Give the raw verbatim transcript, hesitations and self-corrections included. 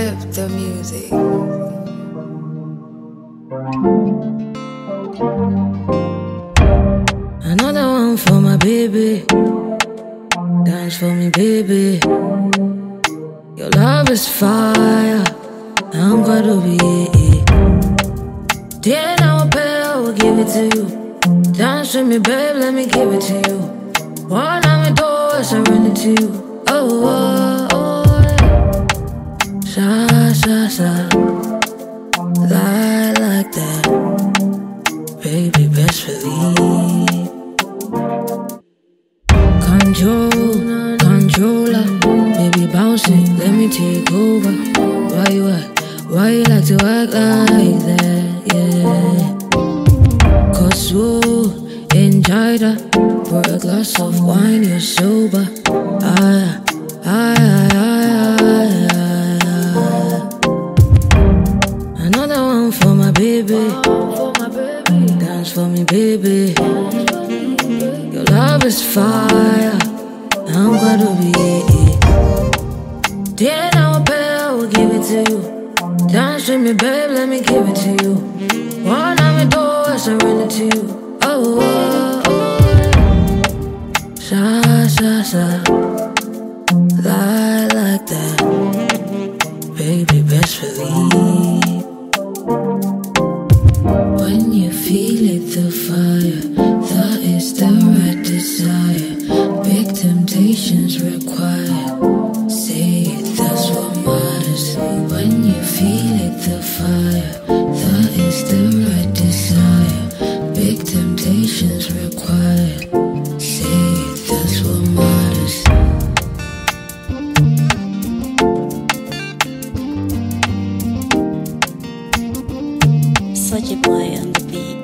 flip the music. Another one for my baby. Dance for me, baby. Your love is fire. I'm gonna be it. Then I will pay, I will give it to you. Dance with me, babe, let me give it to you. One time me do, I surrender to you. Oh, oh, oh, yeah. Sha, sha, sha. Lie like that. Baby, best believe. Control, controller. Baby, bounce it, let me take over. Why you act? Why you like to act like that? Yeah. Cause whoa, enjoy that. Pour a glass of wine, you're sober. Ah, ah, ah, ah, ah, ah. Another one for my baby. Dance for me, baby. Your love is fire. I'm gonna be it. Then I will pay, I will give it to you. Dance with me, babe, let me give it to you. One time me do, I surrender to you. Oh, oh, oh. Sha, sha, sha. Lie like that. Baby, best believe. When you feel it, the fire, that is the right desire. Big temptations required. Say it, that's what matters. When you feel it, the fire, that is the right desire. Big temptations required. Say it, that's what matters. Such a boy on the beat.